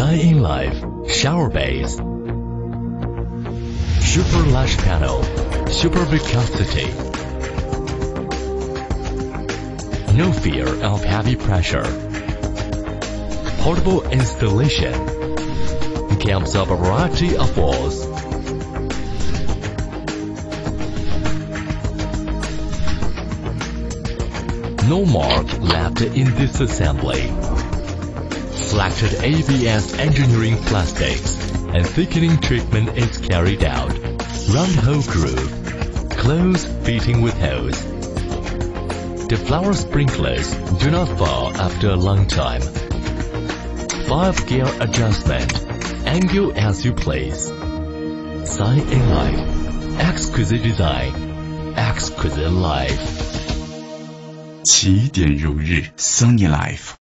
Sign Life Shower Base. Super large panel, super viscosity. No fear of heavy pressure. Portable installation. Can absorb a variety of walls. No mark left in this assembly. Selected ABS engineering plastics and thickening treatment is carried out. Round hole groove. Close fitting with hose. The flower sprinklers do not fall after a long time. 5-gear adjustment. Angle as you please. Sign Life. Exquisite design. Exquisite life. 起点如日 Sunny Life